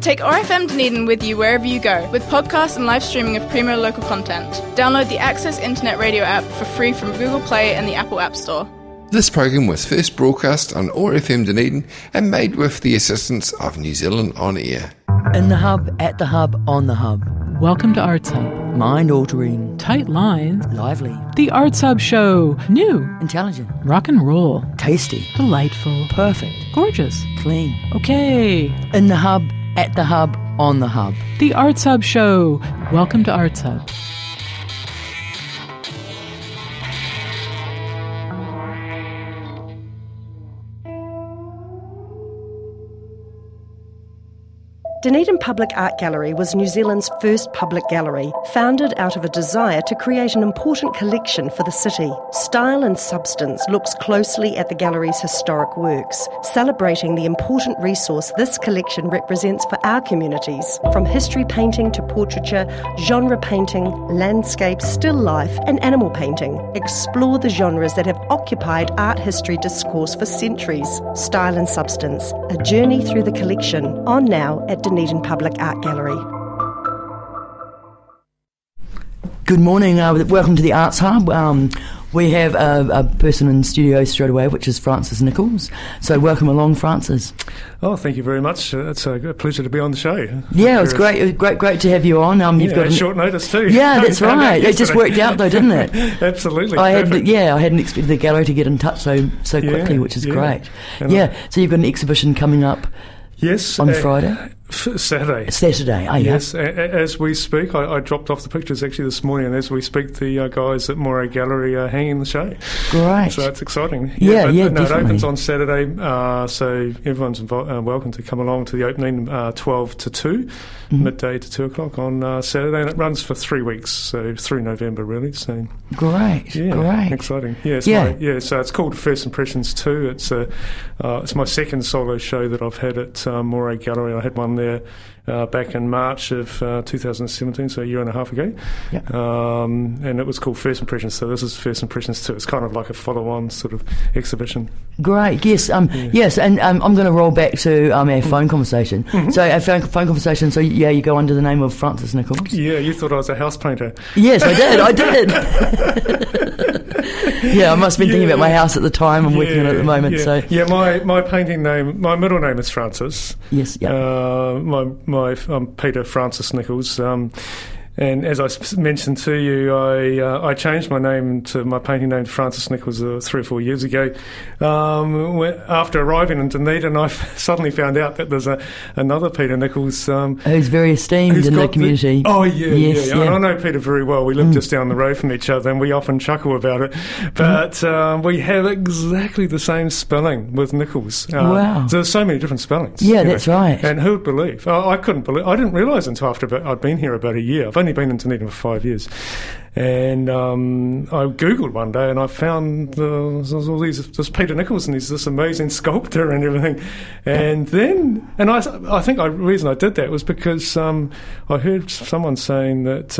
Take ORFM Dunedin with you wherever you go, with podcasts and live streaming of premier local content. Download the Access Internet Radio app for free from Google Play and the Apple App Store. This program was first broadcast on ORFM Dunedin and made with the assistance of New Zealand On Air. In the hub, at the hub, on the hub. Welcome to Arts Hub. Mind-altering. Tight lines. Lively. The Arts Hub Show. New. Intelligent. Rock and roll. Tasty. Delightful. Perfect. Gorgeous. Clean. Okay. In the hub, at the hub, on the hub. The Arts Hub Show. Welcome to Arts Hub. Dunedin Public Art Gallery was New Zealand's first public gallery, founded out of a desire to create an important collection for the city. Style and Substance looks closely at the gallery's historic works, celebrating the important resource this collection represents for our communities, from history painting to portraiture, genre painting, landscape, still life and animal painting. Explore the genres that have occupied art history discourse for centuries. Style and Substance, a journey through the collection, on now at Dunedin Public Art Gallery. Good morning, welcome to the Arts Hub. We have a person in studio straight away, which is Francis Nichols. So welcome along, Francis. Oh, thank you very much. It's a pleasure to be on the show. Yeah, it's great to have you on. You've got short notice too. Yeah, that's right. It just worked out though, didn't it? Absolutely. I hadn't expected the gallery to get in touch so quickly, which is great. So you've got an exhibition coming up. Yes, on Friday. Saturday. Yes, as we speak, I dropped off the pictures actually this morning, and as we speak, the guys at Moray Gallery are hanging the show. Great. So it's exciting. Definitely. It opens on Saturday, so everyone's welcome to come along to the opening 12 to 2, midday to 2 o'clock on Saturday, and it runs for 3 weeks, so through November really. So great. Exciting. So it's called First Impressions 2. It's my second solo show that I've had at Moray Gallery. I had one there back in March of 2017, so a year and a half ago. Yep. And it was called First Impressions, so this is First Impressions 2. It's kind of like a follow-on sort of exhibition. Great, yes. Yes, and I'm going to roll back to our phone conversation. Mm-hmm. So our phone conversation, so you go under the name of Francis Nichols. Yeah, you thought I was a house painter. Yes, I did. Yeah, I must have been thinking about my house at the time. I'm working on it at the moment. Yeah. So my painting name, my middle name is Francis. Yes, yeah. I'm Peter Francis Nichols. And as I mentioned to you, I changed my name to my painting name to Francis Nichols 3 or 4 years ago. After arriving in Dunedin, I suddenly found out that there's another Peter Nichols. Who's very esteemed in the community. Yes. And I know Peter very well. We live just down the road from each other, and we often chuckle about it. But we have exactly the same spelling with Nichols. Wow. So there's so many different spellings. Yeah, that's right. And who would believe? I couldn't believe. I didn't realise until after I'd been here about a year. I've only been in Dunedin for 5 years, and I googled one day and I found this Peter Nichols, and he's this amazing sculptor and everything. And then, I think the reason I did that was because I heard someone saying that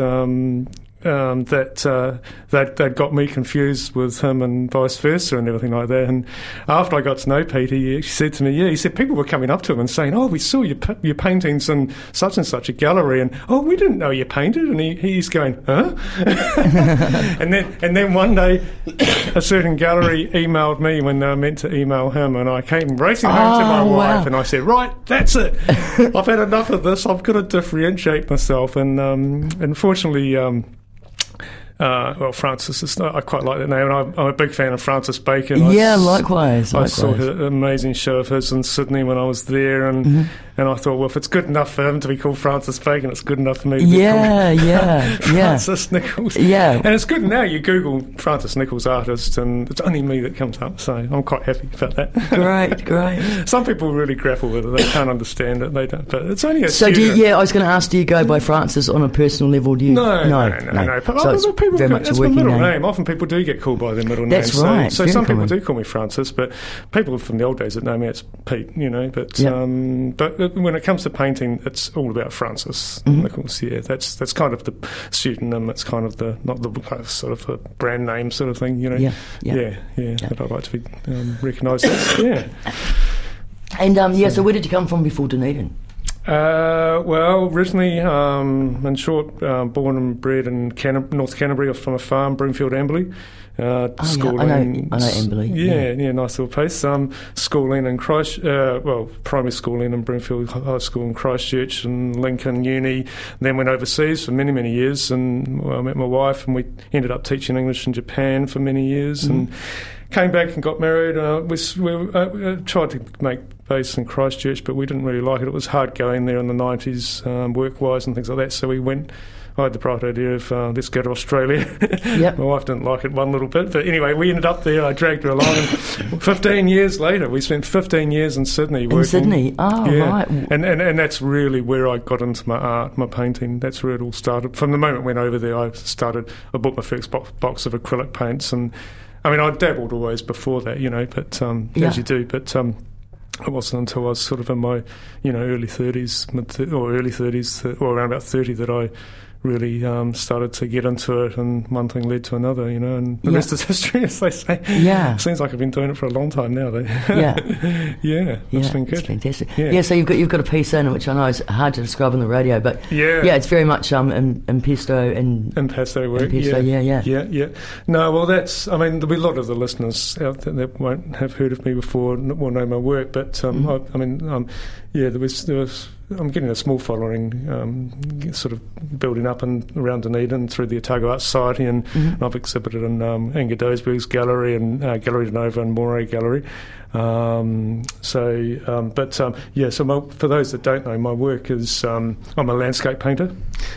they'd got me confused with him and vice versa and everything like that. And after I got to know Peter, he said to me, he said people were coming up to him and saying, "Oh, we saw your paintings in such and such a gallery, and we didn't know you painted." And he's going, "Huh?" and then one day, a certain gallery emailed me when they were meant to email him, and I came racing home to my wife, and I said, "Right, that's it. I've had enough of this. I've got to differentiate myself." And unfortunately, Francis, I quite like that name, and I'm a big fan of Francis Bacon. Likewise. I saw an amazing show of his in Sydney when I was there, and I thought, well, if it's good enough for him to be called Francis Bacon, it's good enough for me to be called Francis Nichols. Yeah. And it's good now, you Google Francis Nichols artist, and it's only me that comes up, so I'm quite happy about that. Great. Some people really grapple with it, they can't understand it, they don't, but it's only a So I was going to ask, do you go by Francis on a personal level? Do you? No. So it's my middle name. Often people do get called by their middle name. That's right. So some people do call me Francis, but people from the old days that know me, it's Pete, but when it comes to painting, it's all about Francis Nichols. Yeah, that's kind of the pseudonym. It's kind of not the sort of a brand name sort of thing. Yeah. That I'd like to be recognised as. Yeah. And so where did you come from before Dunedin? Well, originally, in short, born and bred in North Canterbury, from a farm, Broomfield, Amberley. Schooling, I know Amberley. Yeah, nice little place. Schooling in primary schooling in Broomfield High School in Christchurch and Lincoln Uni. Then went overseas for many, many years, and I met my wife, and we ended up teaching English in Japan for many years, and came back and got married. We tried to make base in Christchurch, but we didn't really like it. It was hard going there in the 90s, work-wise and things like that, so we went. I had the bright idea of let's go to Australia. Yep. My wife didn't like it one little bit, but anyway, we ended up there. I dragged her along, and 15 years later, we spent 15 years in Sydney working. In Sydney? Oh, yeah. right. And that's really where I got into my art, my painting. That's where it all started. From the moment I went over there, I bought my first box of acrylic paints, and I mean, I dabbled always before that, but as you do, but it wasn't until I was sort of in my, early 30s, or around about 30 that I really started to get into it, and one thing led to another, and the rest is history, as they say. Yeah. Seems like I've been doing it for a long time now, though. Yeah. It's been good. It's fantastic. Yeah. So you've got a piece in, which I know is hard to describe on the radio, but it's very much impasto and impasto work. Impasto, yeah. No, well, there'll be a lot of the listeners out there that won't have heard of me before will know my work, but there was. I'm getting a small following, sort of building up around Dunedin through the Otago Art Society, and I've exhibited in Inga Doesberg's gallery and Gallery de Nova and Moray Gallery. So for those that don't know, my work is I'm a landscape painter,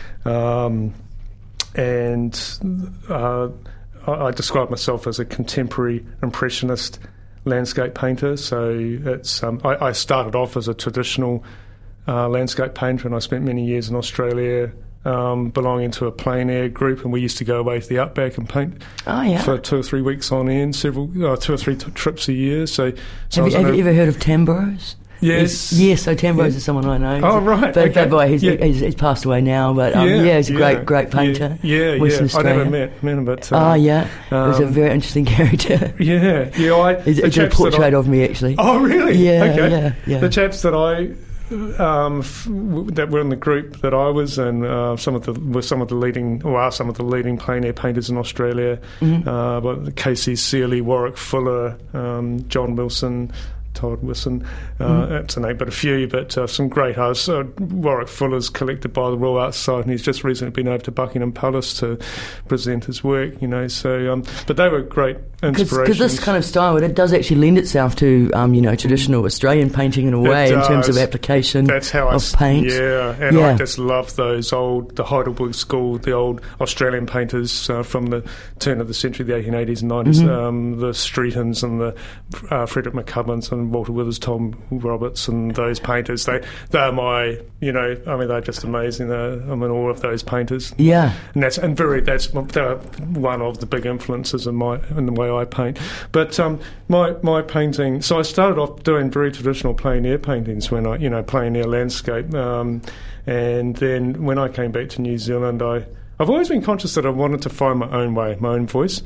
and I describe myself as a contemporary impressionist landscape painter. So it's I started off as a traditional landscape painter, and I spent many years in Australia belonging to a plein air group, and we used to go away to the outback and paint for 2 or 3 weeks on end, 2 or 3 trips a year. So have you ever heard of Tambros? Yes. Yes, so Tambros is someone I know. Oh, right. But that boy, he's passed away now, but he's a great painter. Western Australia. I never met him, but... he was a very interesting character. He's a portrait of me, actually. Oh, really? Yeah, yeah. The chaps that that were in the group that I was in, some of the leading plein air painters in Australia, but Casey Searley, Warwick Fuller, John Wilson, Todd Wilson, that's a name, but a few, but some great artists. Warwick Fuller's collected by the Royal Art Society, and he's just recently been over to Buckingham Palace to present his work, so, but they were great inspirations. Because this kind of style, it does actually lend itself to, traditional Australian painting in a way, in terms of application of paint. I just love the Heidelberg School, the old Australian painters from the turn of the century, the 1880s and 90s, the Streetons and the Frederick McCubbins and Walter Withers, Tom Roberts, and those painters. They're my, they're just amazing. I'm in awe of those painters. Yeah, and that's one of the big influences in the way I paint. But my painting. So I started off doing very traditional plein air paintings when plein air landscape, and then when I came back to New Zealand, I've always been conscious that I wanted to find my own way, my own voice.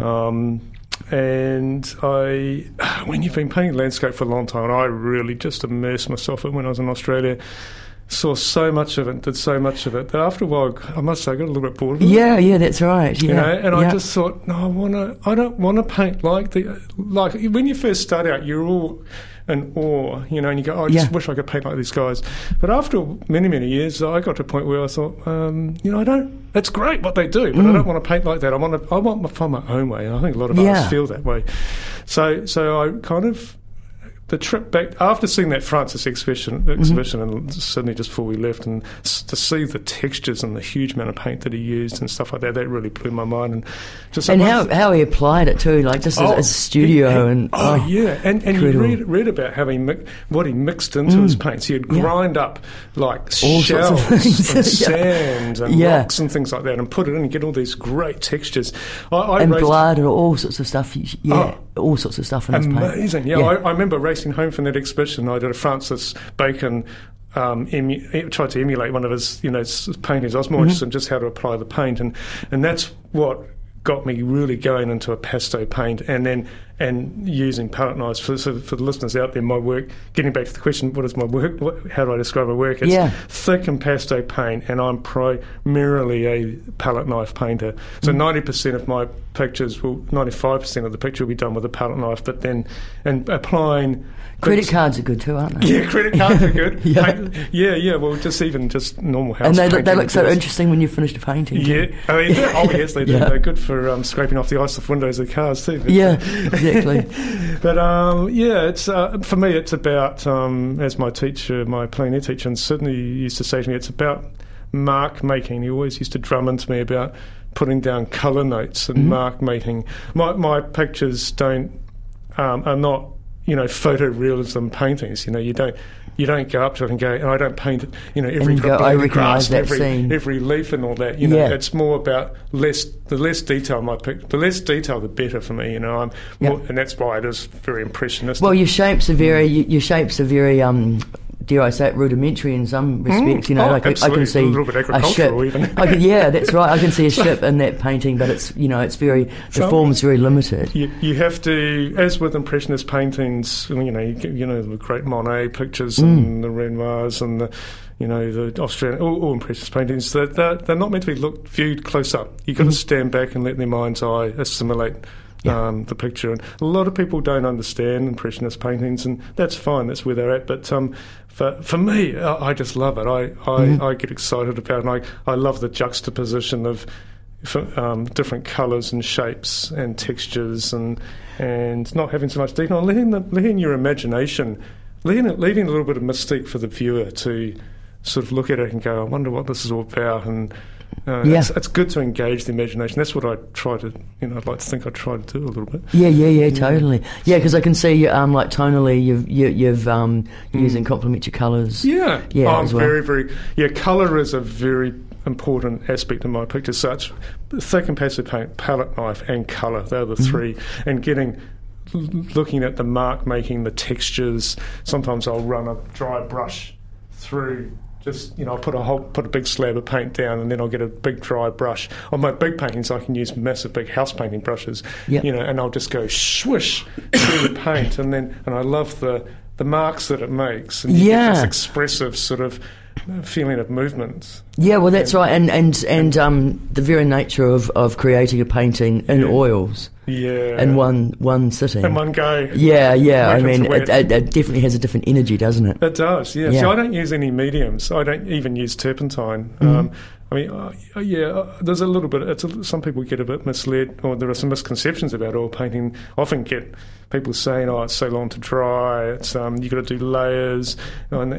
And when you've been painting landscape for a long time, I really just immersed myself in when I was in Australia. Saw so much of it, did so much of it, that after a while, I must say, I got a little bit bored of it. Yeah, that's right. Yeah. I just thought, no, I don't want to paint like when you first start out, you're all in awe, and you go, I just wish I could paint like these guys. But after many, many years, I got to a point where I thought, that's great what they do, but I don't want to paint like that. I want to find my own way, and I think a lot of artists feel that way. So I kind of... The trip back, after seeing that Francis exhibition in Sydney just before we left, and to see the textures and the huge amount of paint that he used and stuff like that, that really blew my mind. And how he applied it too, like just as a studio. And you read about how what he mixed into his paints. He would grind up like all shells and sand and rocks and things like that, and put it in and get all these great textures. Blood and all sorts of stuff. All sorts of stuff in his paint. Amazing. I remember racing home from that exhibition. I did a Francis Bacon tried to emulate one of his paintings. I was more interested in just how to apply the paint, and that's what got me really going into a pastel paint. And then and using palette knives. For the listeners out there, my work, getting back to the question, what is my work? How do I describe my work? It's thick impasto paint, and I'm primarily a palette knife painter. So 90% of my pictures 95% of the picture will be done with a palette knife, but then and applying. Credit cards are good too, aren't they? Yeah, credit cards are good. Yeah. Well, just normal house. And they painting look so interesting when you've finished a painting. Yeah, yes, they do. Yeah. They're good for scraping off the ice off windows of cars too. Yeah, exactly. But it's for me, it's about as my plein air teacher in Sydney used to say to me, it's about mark making. He always used to drum into me about putting down colour notes and mark making. My pictures are not photorealism paintings. You don't go up to it and go, and I don't paint it, every drop of grass, every leaf and all that. It's more about the less detail my picture, the less detail the better for me. And that's why it is very impressionistic. Well, your shapes are very dare I say it, rudimentary in some respects. I can see a little bit agricultural a ship. even. That's right. I can see a ship in that painting, but it's the form's very limited. You have to, as with impressionist paintings, the great Monet pictures and the Renoirs and the Australian, all impressionist paintings, they're not meant to be viewed close up. You've got to stand back and let their mind's eye assimilate the picture. And a lot of people don't understand impressionist paintings, and that's fine, that's where they're at. But for me, I just love it. I get excited about it, and I love the juxtaposition of different colours and shapes and textures, and not having so much detail, and letting your imagination, leaving a little bit of mystique for the viewer to sort of look at it and go, I wonder what this is all about. And it's good to engage the imagination. That's what I try to, I'd like to think I try to do a little bit. Yeah, totally. Yeah, because I can see, like tonally, you've using complementary colours. Yeah, as well. Very, very. Yeah, colour is a very important aspect of my pictures. So it's thick and passive paint, palette knife, and colour. They're the three. And looking at the mark making, the textures. Sometimes I'll run a dry brush through. I'll put a big slab of paint down, and then I'll get a big dry brush. On my big paintings, I can use massive big house painting brushes, and I'll just go swish through the paint, and I love the marks that it makes, and you get this expressive sort of feeling of movement. Yeah, well, that's right, and the very nature of creating a painting in oils. Yeah. In one sitting. In one go. Yeah. I mean, it definitely has a different energy, doesn't it? It does, yeah. So I don't use any mediums. I don't even use turpentine. There's a little bit. Some people get a bit misled, or there are some misconceptions about oil painting. I often get people saying, "Oh, it's so long to dry. It's you've got to do layers," and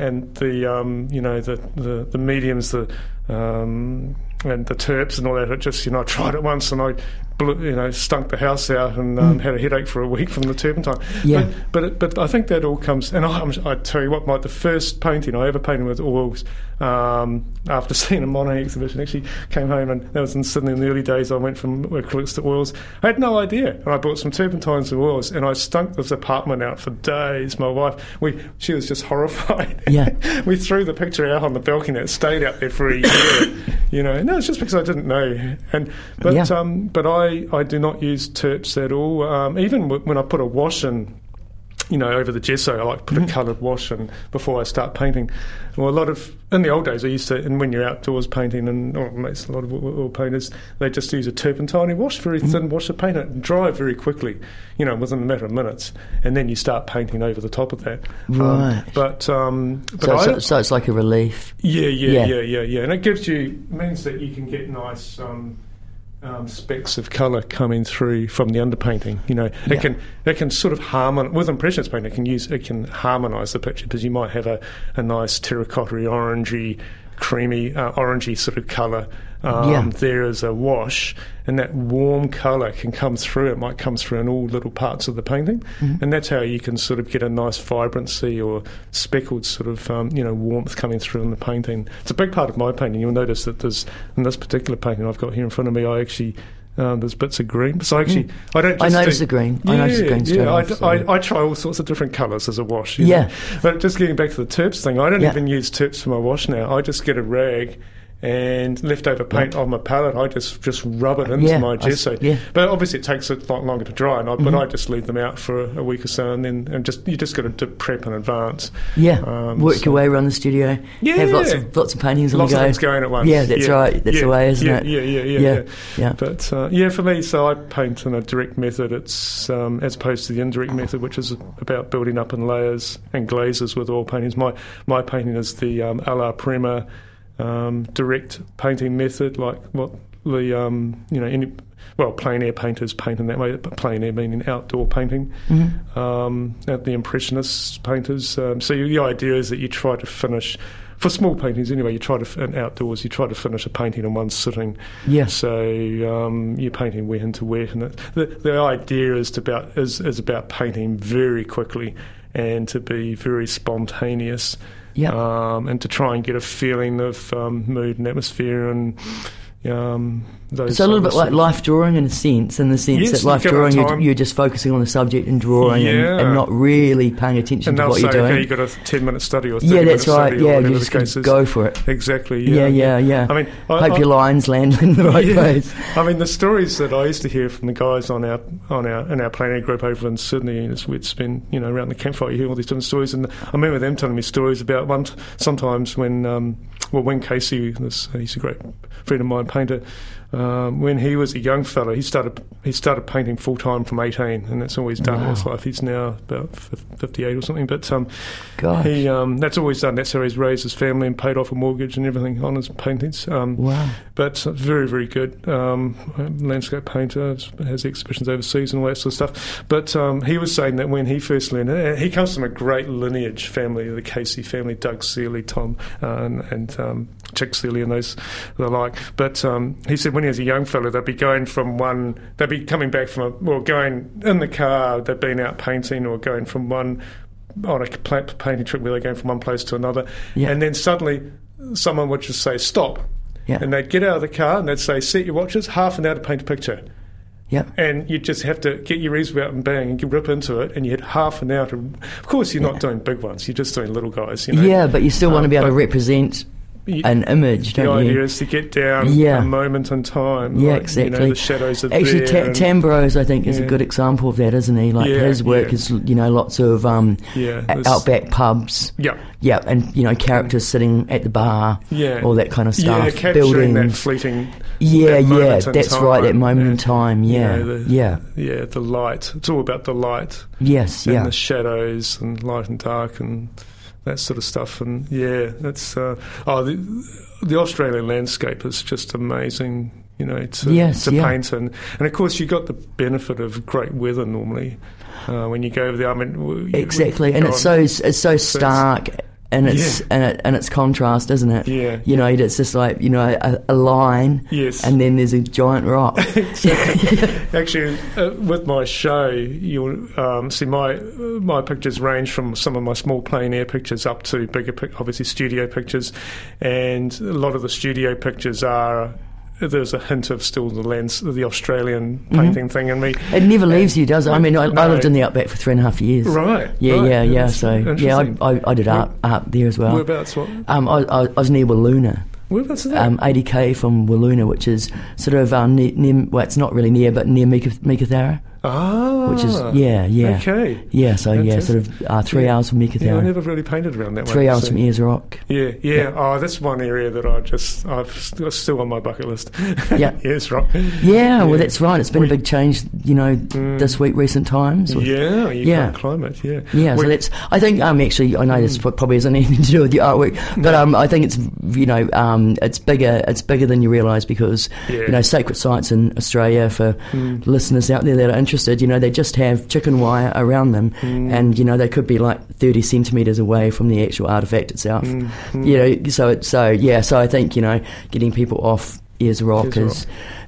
the mediums, and the terps and all that. It just I tried it once and I stunk the house out and had a headache for a week from the turpentine. Yeah. But I think that all comes. And I tell you what, the first painting I ever painted with oils, after seeing a Monet exhibition, actually came home, and that was in Sydney in the early days. I went from acrylics to oils. I had no idea, and I bought some turpentines and oils, and I stunk this apartment out for days. My wife, she was just horrified. Yeah. We threw the picture out on the balcony. It stayed out there for a year. No, it's just because I didn't know. But I do not use terps at all. Even when I put a wash in, over the gesso, I like to put a coloured wash in before I start painting. Well, in the old days, I used to, and when you're outdoors painting, a lot of oil painters, they just use a turpentine wash, very thin wash of paint, and dry very quickly, within a matter of minutes, and then you start painting over the top of that. Right. So it's like a relief. Yeah, and it means that you can get nice specks of colour coming through from the underpainting. It can sort of harmonise with impressionist paint. It can harmonise the picture, because you might have a nice terracotta-y, orangey, creamy, orangey sort of colour there as a wash, and that warm colour can come through. It might come through in all little parts of the painting, and that's how you can sort of get a nice vibrancy or speckled sort of warmth coming through in the painting. It's a big part of my painting. You'll notice that in this particular painting I've got here in front of me, I actually there's bits of green. So actually, I don't. I notice the green. I notice the green straight off. I try all sorts of different colours as a wash. Yeah. But just getting back to the terps thing, I don't even use terps for my wash now. I just get a rag, and leftover paint on my palette, I just rub it into my gesso. But obviously it takes a lot longer to dry, but I just leave them out for a week or so, and then you just got to prep in advance. Work your way around the studio. Have lots of paintings on the go. Lots of things going at once. Yeah, that's right. That's the way, isn't it? Yeah. But for me, so I paint in a direct method. It's as opposed to the indirect method, which is about building up in layers and glazes with oil paintings. My painting is the a la Prima direct painting method, like what the plein air painters paint in that way, but plein air meaning outdoor painting. The Impressionist painters. So the idea is that you try to finish, for small paintings anyway, and outdoors, you try to finish a painting in one sitting. So you're painting wet into wet, and the idea is about painting very quickly and to be very spontaneous. And to try and get a feeling of mood and atmosphere and those. So a little bit like life drawing in the sense that life drawing you're just focusing on the subject and drawing and not really paying attention to what you're doing. Okay, you've got a 10-minute study or 30-minute study. Yeah, you just go for it. Exactly. Yeah. I mean, hope your lines land in the right place. I mean, the stories that I used to hear from the guys in our plein air group over in Sydney, and we'd spend around the campfire, you hear all these different stories, and I remember them telling me stories about sometimes when Wayne Casey, he's a great friend of mine, painter. When he was a young fella, he started painting full time from 18, and that's all he's done in his life. He's now about 58 or something. But he that's all he's done. That's how he's raised his family and paid off a mortgage and everything on his paintings. But very, very good landscape painter. Has exhibitions overseas and all that sort of stuff. But he was saying that when he first learned it, he comes from a great lineage family, the Casey family, Doug Seeley, Tom, and Chick Seeley and those the like. But he said when he was a young fella, they'd be coming back from going in the car, they'd been out painting, or going from on a painting trip where they're going from one place to another, and then suddenly someone would just say stop, and they'd get out of the car and they'd say set your watches, half an hour to paint a picture. And you just have to get your easel out and bang and rip into it, and you had half an hour to. Of course, you're not doing big ones; you're just doing little guys. But you still want to be able to represent an image, don't you? The idea is to get down a moment in time. Exactly. The shadows are actually, there. Tamburose, I think, is a good example of that, isn't he? Like his work is, lots of outback pubs. And characters sitting at the bar. All that kind of stuff. Capturing buildings. That fleeting. That's right. That moment in time. The light. It's all about the light. Yes. And the shadows and light and dark and that sort of stuff. And that's the Australian landscape is just amazing, to paint in. And of course, you got the benefit of great weather normally when you go over there. I mean, exactly, and it's so stark. And it's contrast, isn't it? It's just like a line, and then there's a giant rock. Actually, with my show, you'll see my pictures range from some of my small plein air pictures up to bigger, obviously studio pictures, and a lot of the studio pictures are. There's a hint of still the Australian painting thing in me. It never leaves you, does it? I mean, I lived in the Outback for 3.5 years. Right. Yeah. So I did art there as well. Whereabouts? What? I was near Wiluna. Whereabouts is that? 80k from Wiluna, which is sort of near. Well, it's not really near, but near Meekatharra. Which is okay. So sort of 3 hours from Meekatharra. I never really painted around that way. 3 hours from Ayers Rock. Oh, that's one area that I've still on my bucket list. Ayers Rock. Well, that's right. It's been a big change, this week, recent times. Can't climb it. So that's. I think actually, I know this probably hasn't anything to do with your artwork, but I think it's it's bigger. It's bigger than you realise because sacred sites in Australia for listeners out there that are interested, they just have chicken wire around them, and they could be like 30 centimetres away from the actual artefact itself. So I think getting people off Ayers Rock is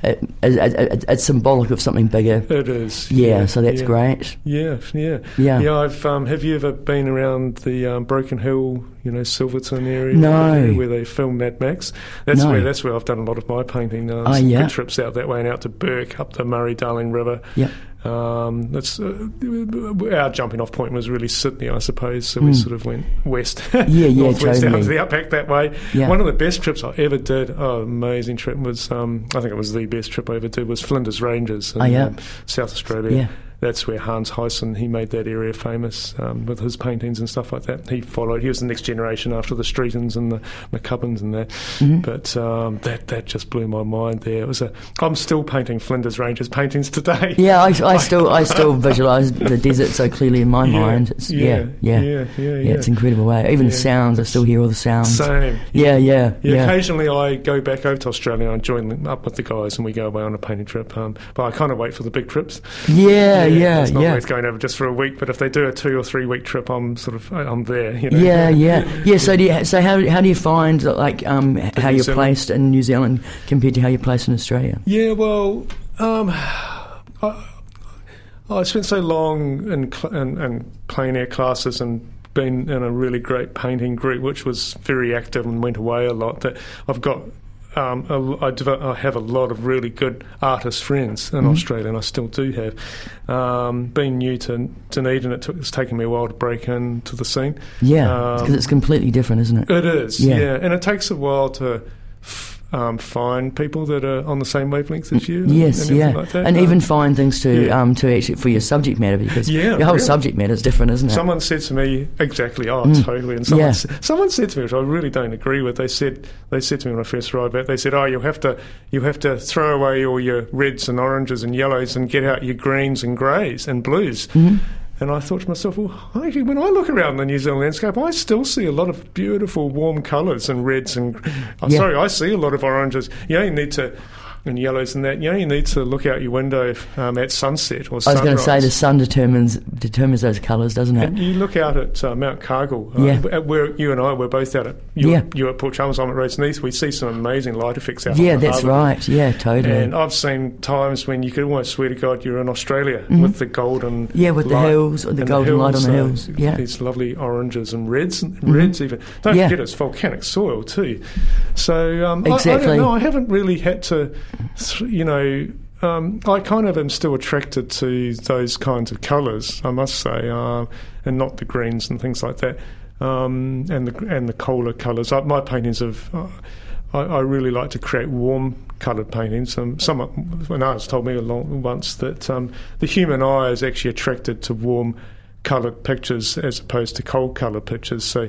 it's symbolic of something bigger. It is. So that's great. I've have you ever been around the Broken Hill Silverton area, No. where they filmed Mad Max. That's No. where I've done a lot of my painting. Yeah. Good trips out that way and out to Burke, up the Murray-Darling River. Yeah. That's our jumping off point was really Sydney, I suppose. So we sort of went west, northwest, totally. out to the outback that way. Yeah. One of the best trips I ever did, amazing trip, was I think it was the best trip I ever did, was Flinders Ranges in South Australia. Yeah. That's where Hans Huyssen, he made that area famous with his paintings and stuff like that. He was the next generation after the Streetons and the McCubbins and that. Mm-hmm. But that just blew my mind there. I'm still painting Flinders Ranges paintings today. Yeah, I still visualise the desert so clearly in my mind. It's, yeah. It's incredible. Even the sounds, I still hear all the sounds. Same. Yeah. Occasionally I go back over to Australia and join up with the guys and we go away on a painting trip. But I kind of wait for the big trips. It's not worth going over just for a week, but if they do a 2 or 3 week trip, I'm there. Yeah. So how do you find how you're placed in New Zealand compared to how you're placed in Australia? Yeah, well, I spent so long in plein air classes and been in a really great painting group, which was very active and went away a lot, that I've got. I have a lot of really good artist friends in Australia, and I still do have. Being new to Dunedin, it's taken me a while to break into the scene. Yeah, because it's completely different, isn't it? It is, yeah. And it takes a while to find people that are on the same wavelength as you. Yes, and like that. And even find things to actually for your subject matter, because your whole subject matter is different, isn't it? Someone said to me, exactly, totally. And someone said to me, which I really don't agree with. They said to me when I first arrived back, they said, you have to throw away all your reds and oranges and yellows and get out your greens and greys and blues. Mm-hmm. And I thought to myself, well, actually, when I look around the New Zealand landscape, I still see a lot of beautiful, warm colours and reds and... I see a lot of oranges. You only need to... and yellows and that. You only need to look out your window at sunset or sunrise. I was going to say the sun determines those colours, doesn't it? And you look out at Mount Cargill, where you and I were both out at... You at Port Chalmers, I'm at Roseneath. We see some amazing light effects out Yeah, on the that's harbour. right. Yeah, totally. And I've seen times when you could almost swear to God you're in Australia with the golden with the hills, or the golden light on the hills. Yeah. These lovely oranges and reds even. Don't forget it's volcanic soil too. So exactly. I don't know, I haven't really had to... I kind of am still attracted to those kinds of colours, I must say, and not the greens and things like that, and the cooler colours. My paintings I really like to create warm coloured paintings. An artist told me once that the human eye is actually attracted to warm coloured pictures as opposed to cold coloured pictures. So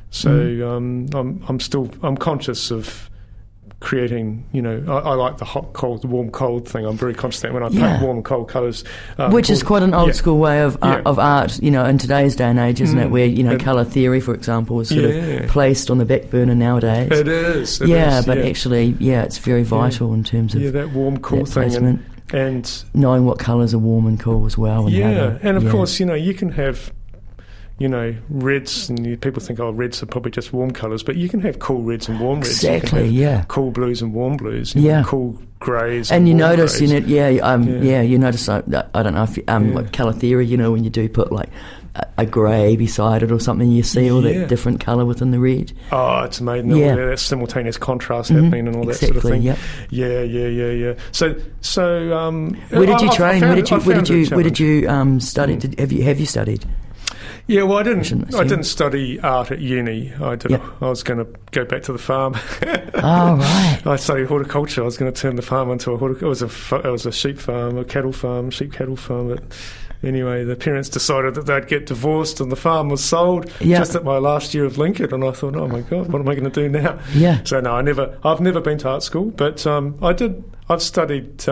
I'm conscious of creating, I like the hot, cold, warm, cold thing. I'm very conscious of that when I paint warm and cold colours. Which is quite an old school way of art, in today's day and age, isn't it? Where, colour theory, for example, is sort of placed on the back burner nowadays. It is. Actually, it's very vital in terms of that warm, cool thing. Placement. And knowing what colours are warm and cool as well. And of course, you can have... reds, and people think, reds are probably just warm colours, but you can have cool reds and warm reds. Exactly, cool blues and warm blues. Cool greys. And you notice in it, you notice, I don't know if like colour theory, when you do put like a grey beside it or something, you see all that different colour within the red. Oh, it's amazing. That simultaneous contrast happening and all that sort of thing. Yep. Yeah. So where did you train? Where did you study? Have you studied? Yeah, well, I didn't study art at uni. I was going to go back to the farm. Oh, right. I studied horticulture. I was going to turn the farm into it was a sheep farm, a cattle farm, sheep cattle farm. But anyway, the parents decided that they'd get divorced, and the farm was sold just at my last year of Lincoln. And I thought, oh my God, what am I going to do now? Yeah. So no, I've never been to art school, but I've studied.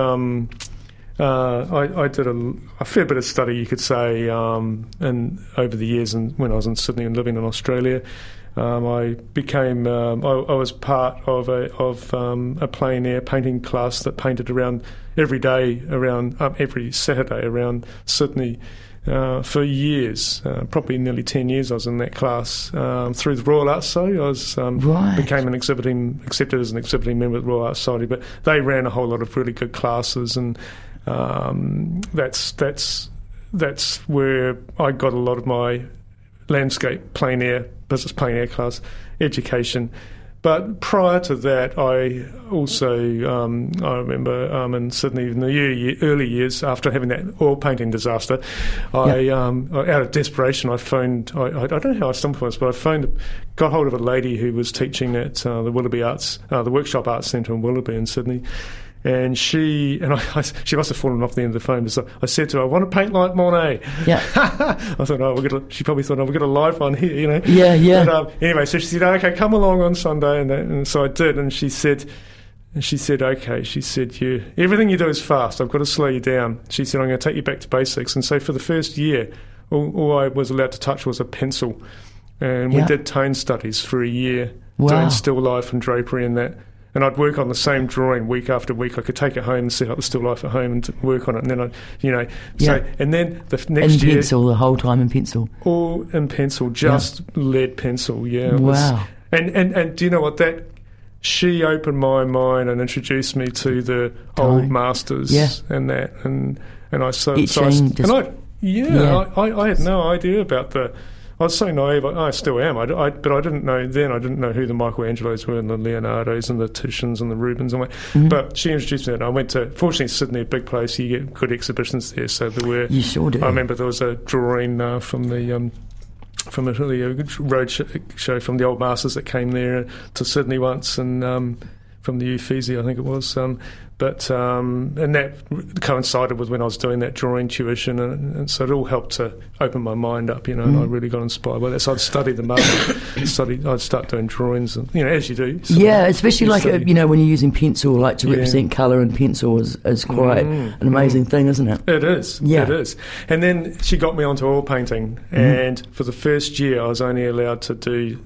I did a fair bit of study, you could say, and over the years, and when I was in Sydney and living in Australia, I became I was part of a plein air painting class that painted around every Saturday around Sydney. For years, probably nearly 10 years, I was in that class through the Royal Arts Society. I became accepted as an exhibiting member of the Royal Arts Society, but they ran a whole lot of really good classes, and that's where I got a lot of my landscape, plein air, business plein air class education. But prior to that, I also, I remember in Sydney in the early years after having that oil painting disaster, I out of desperation, I phoned, I don't know how I stumbled upon this, but I got hold of a lady who was teaching at the Willoughby Arts, the Workshop Arts Centre in Willoughby in Sydney. And she must have fallen off the end of the phone. So I said to her, I want to paint like Monet. Yeah. I thought, she probably thought, we've got a live one here, you know. Yeah, yeah. But, anyway, so she said, okay, come along on Sunday. And so I did. And she said, okay. She said, everything you do is fast. I've got to slow you down. She said, I'm going to take you back to basics. And so for the first year, all I was allowed to touch was a pencil. And we did tone studies for a year, doing still life and drapery and that. And I'd work on the same drawing week after week. I could take it home and set up the still life at home and work on it. And then so and then the next year, in pencil the whole time in pencil. All in pencil, just lead pencil. Yeah. Wow. And do you know what that? She opened my mind and introduced me to the old masters and that and I I had no idea about the. I was so naive. I still am. But I didn't know then. I didn't know who the Michelangelos were and the Leonardos and the Titians and the Rubens. But she introduced me, and I went to. Fortunately, Sydney, a big place. You get good exhibitions there. So there were. You sure do. I remember there was a drawing from the. From Italy, a road show from the old masters that came there to Sydney once, and from the Uffizi, I think it was. And that coincided with when I was doing that drawing tuition, and so it all helped to open my mind up, and I really got inspired by that. So I'd study the market, I'd start doing drawings, and, as you do. Yeah, especially when you're using pencil, to represent colour, and pencil is quite an amazing thing, isn't it? It is, it is. And then she got me onto oil painting, and for the first year I was only allowed to do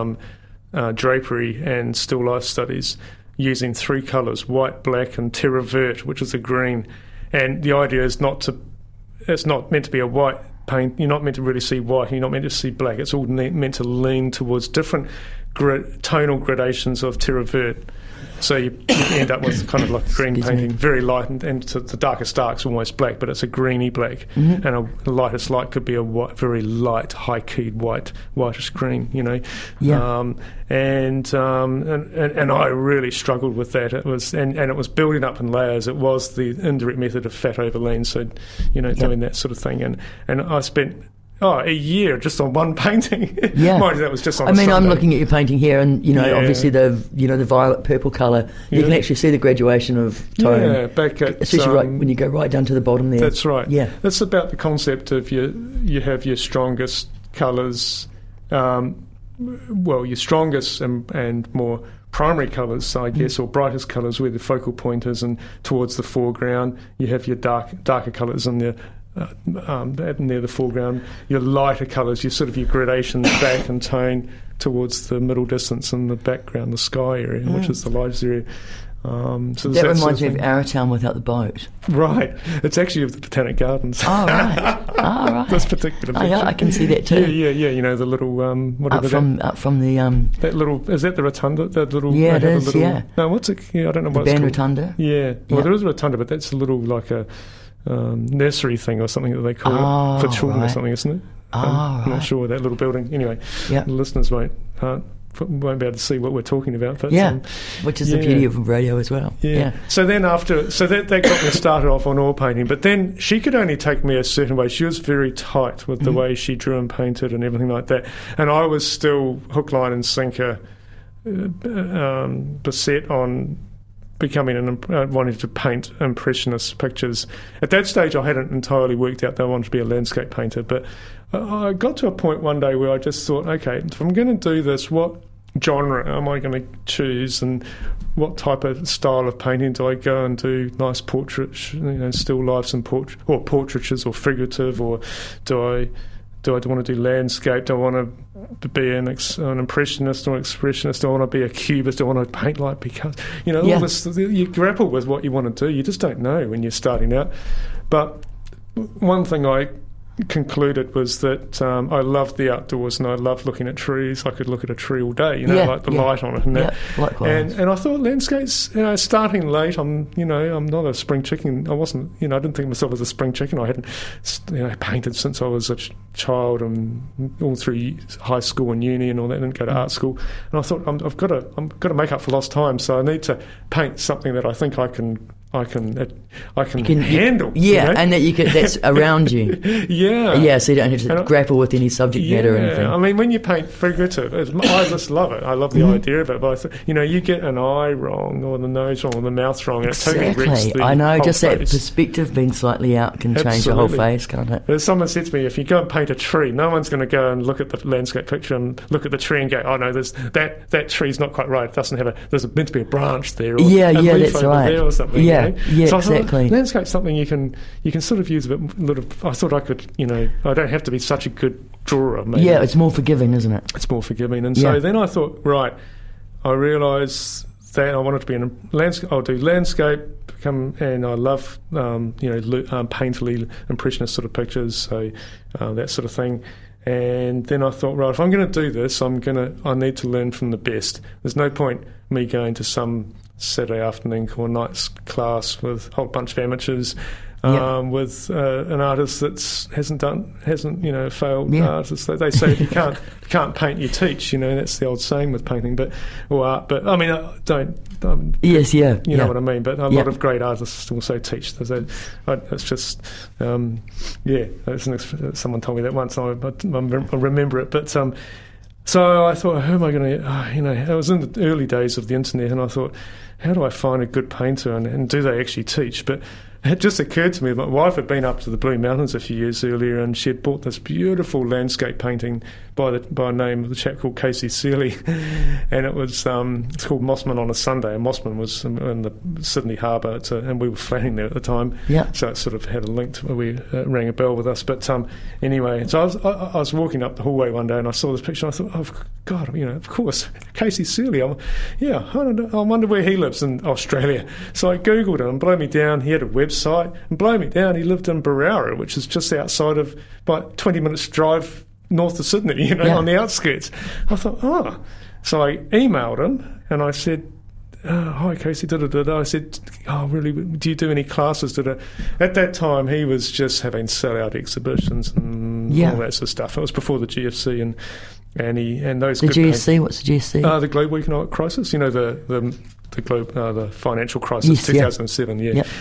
drapery and still life studies, using 3 colours, white, black and terra verte, which is a green. And the idea is it's not meant to be a white paint. You're not meant to really see white. You're not meant to see black. It's all meant to lean towards different tonal gradations of terra verte. So you end up with kind of like a green painting, very light, and the darkest dark's almost black, but it's a greeny black. And the lightest light could be a very light, high-keyed whitish green, Yeah. And I really struggled with that. It was and it was building up in layers. It was the indirect method of fat over lean, so doing that sort of thing. And I spent a year just on one painting. Yeah. Mind you, that was just on I'm looking at your painting here, and obviously the the violet purple colour. You can actually see the graduation of tone. Yeah, back at especially when you go right down to the bottom there. That's right. Yeah, it's about the concept of you have your strongest colours. Your strongest and more primary colours, I guess, or brightest colours where the focal point is, and towards the foreground you have your darker colours in the near the foreground, your lighter colours, your gradations back and tone towards the middle distance, and the background, the sky area, which is the lightest area. So that reminds me of Arrowtown without the boat. Right. It's actually of the Botanic Gardens. Oh, right. Right. This particular picture. I can see that too. Yeah. The little up from the that little, is that the rotunda? That little, it is. No, what's it? Yeah, I don't know what the it's band called. rotunda. Yeah. Well, there is a rotunda, but that's a little like a nursery thing or something that they call it for children or something, isn't it? I'm not sure, that little building. Anyway, the listeners won't be able to see what we're talking about. But, which is the beauty of radio as well. Yeah. So then that got me started off on oil painting. But then she could only take me a certain way. She was very tight with the way she drew and painted and everything like that. And I was still hook, line and sinker, beset on becoming wanting to paint impressionist pictures. At that stage, I hadn't entirely worked out that I wanted to be a landscape painter, but I got to a point one day where I just thought, okay, if I'm going to do this, what genre am I going to choose, and what type of style of painting do I go and do? Nice portraits, still lifes and portraitures, or figurative, or do I want to do landscape? Do I want to be an impressionist or expressionist? Do I want to be a cubist? Do I want to paint like Picasso? All this. You grapple with what you want to do. You just don't know when you're starting out. But one thing I concluded was that I loved the outdoors and I loved looking at trees. I could look at a tree all day, like the light on it and that. Likewise. And I thought landscapes, starting late. I'm not a spring chicken. I wasn't, I didn't think of myself as a spring chicken. I hadn't, painted since I was a child and all through high school and uni and all that. I didn't go to art school. And I thought I've got to make up for lost time. So I need to paint something that I think I can handle. And that's around you. So you don't have to grapple with any subject matter or anything. I mean, when you paint figurative, I just love it. I love the idea of it. But you get an eye wrong or the nose wrong or the mouth wrong. And Exactly. It totally wrecks the I know, whole just face. that perspective being slightly out can change the whole face, can't it? But someone said to me, if you go and paint a tree, no one's going to go and look at the landscape picture and look at the tree and go, oh no, that tree's not quite right. It doesn't have there's meant to be a branch there. Or a leaf that's over right. there or something. Yeah, so exactly. Landscape's something you can sort of use a bit. I thought I could, I don't have to be such a good drawer. Maybe. Yeah, it's more forgiving, isn't it? It's more forgiving, and so then I thought, right, I realised that I wanted to be in a landscape. I'll do landscape, and I love painterly impressionist sort of pictures, so that sort of thing. And then I thought, right, if I'm going to do this, I need to learn from the best. There's no point me going to some Saturday afternoon or night's class with a whole bunch of amateurs, with an artist that hasn't failed artist. They say if you can't paint, you teach. That's the old saying with painting, or art. But I mean, you know what I mean. But a lot of great artists also teach. It's just someone told me that once. I remember it, but. So I thought, who am I going to, it was in the early days of the internet, and I thought, how do I find a good painter, and do they actually teach? But it just occurred to me, my wife had been up to the Blue Mountains a few years earlier, and she had bought this beautiful landscape painting by a name of a chap called Casey Searle, and it was it's called Mossman on a Sunday, and Mossman was in the Sydney Harbour, and we were flatting there at the time, so it sort of had a link to where we rang a bell with us. But anyway, so I was walking up the hallway one day and I saw this picture and I thought, oh God, of course, Casey Searle. I wonder where he lives in Australia. So I googled him, and blow me down, he had a website, and blow me down, he lived in Barara, which is just outside of about 20 minutes drive north of Sydney, on the outskirts. I thought, so I emailed him and I said, hi Casey, I said, really, do you do any classes? At that time he was just having sell-out exhibitions and all that sort of stuff. It was before the GFC and those. The GFC, what's the GFC? The Global Economic Crisis. The financial crisis, 2007.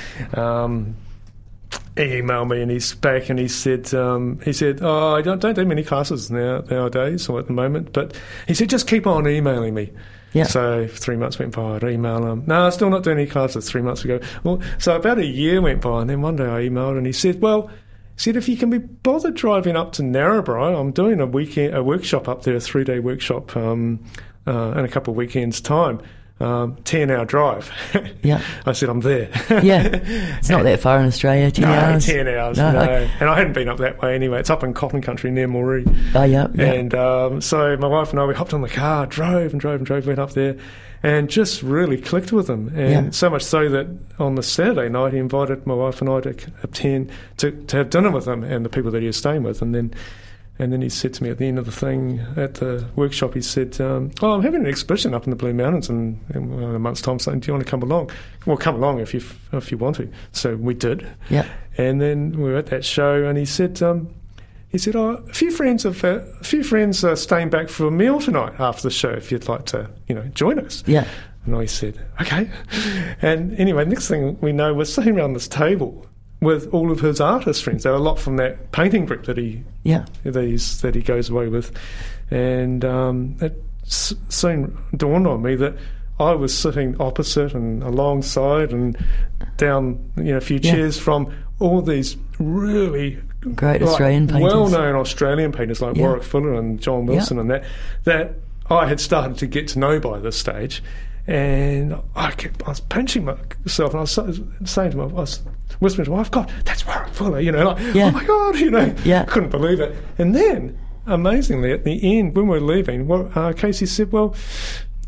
He emailed me and he's back and he said, I don't do many classes nowadays or at the moment, but he said, just keep on emailing me. Yeah. So 3 months went by, I'd email him. No, still not doing any classes 3 months ago. Well, so about a year went by, and then one day I emailed and he said, if you can be bothered driving up to Narrabri, I'm doing a workshop up there, a 3-day workshop in a couple of weekends' time. 10-hour drive. I said, I'm there. It's not that far in Australia, 10 hours. 10 hours, no. And I hadn't been up that way anyway. It's up in Cotton Country near Moree. And so my wife and I, we hopped on the car, drove, went up there, and just really clicked with him. And so much so that on the Saturday night, he invited my wife and I to have dinner with him and the people that he was staying with. And then he said to me at the end of the thing at the workshop, he said, I'm having an exhibition up in the Blue Mountains in a month's time, saying, do you want to come along? Well, come along if you want to. So we did. Yeah. And then we were at that show, and he said, a few friends are staying back for a meal tonight after the show if you'd like to, join us. Yeah. And I said, okay. And anyway, next thing we know, we're sitting around this table with all of his artist friends. There were a lot from that painting group that he goes away with, and it soon dawned on me that I was sitting opposite and alongside and down a few chairs from all these really great Australian painters, well-known Australian painters like Warwick Fuller and John Wilson, and that I had started to get to know by this stage. And I was pinching myself, and I was saying to I was whispering to my wife, God, that's Warwick Fuller, oh my God, couldn't believe it. And then, amazingly, at the end, when we were leaving, Casey said,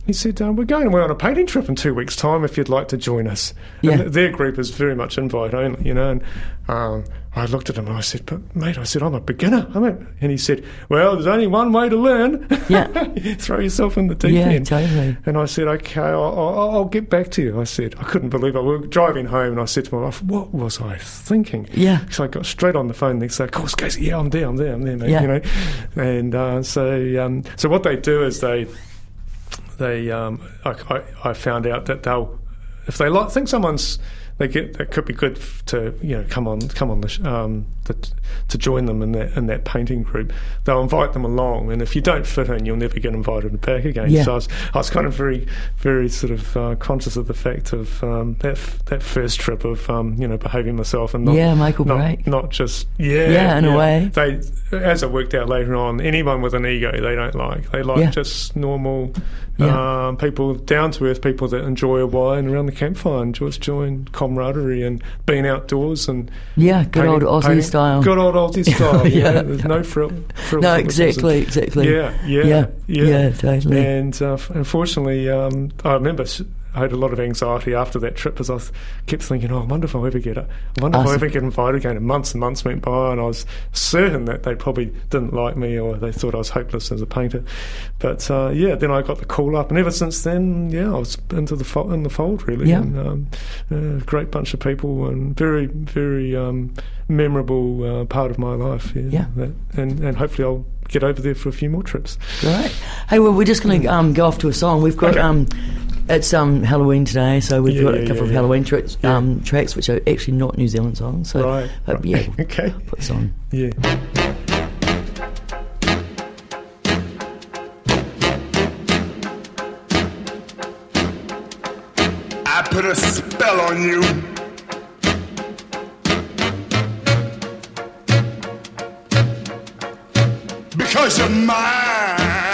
he said, we're going away on a painting trip in 2 weeks' time if you'd like to join us. Yeah. And their group is very much invite only, you know. And I looked at him and I said, but mate, I'm a beginner. And he said, well, there's only one way to learn. Yeah. Throw yourself in the deep end. Yeah, totally. And I said, okay, I'll get back to you. I said, I couldn't believe it. We were driving home and I said to my wife, what was I thinking? Yeah. So I got straight on the phone next day, of course, Casey, yeah, I'm there, mate, Yeah. you know. And so what they do is I found out that if they think someone's, that could be good to, you know, come on to join them in that painting group. They'll invite them along, and if you don't fit in, you'll never get invited back again. Yeah. So I was kind of very, very sort of conscious of the fact of that first trip of behaving myself and not just in a way. They, as it worked out later on, anyone with an ego they like just normal people, down to earth people that enjoy a wine around the campfire and just join camaraderie and being outdoors and good old Aussie style. Good old Aussie style. Yeah. There's no frill. No, exactly. Yeah, totally. And unfortunately, I remember I had a lot of anxiety after that trip as I kept thinking, I wonder if I'll ever get invited again. And months went by, and I was certain that they probably didn't like me or they thought I was hopeless as a painter. But then I got the call up, and ever since then, I was in the fold really. Yeah. And a great bunch of people and very, very memorable part of my life. Yeah. And hopefully I'll get over there for a few more trips. Great. Hey, well, we're just going to go off to a song. We've got it's Halloween today, so we've got a couple of Halloween tracks which are actually not New Zealand songs. So right. We'll okay. Put this on. Yeah. I put a spell on you. Because you're mine.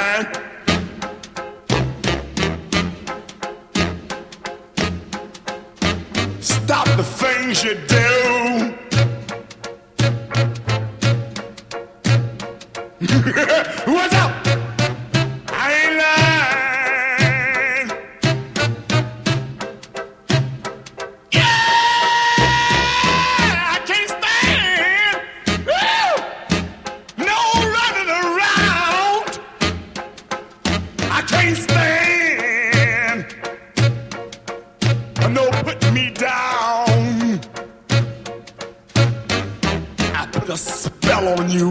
Stop the things you do. What's up? I ain't lying. Yeah, I can't stand. Woo! No running around. I can't stand. No putting me down. I put a spell on you.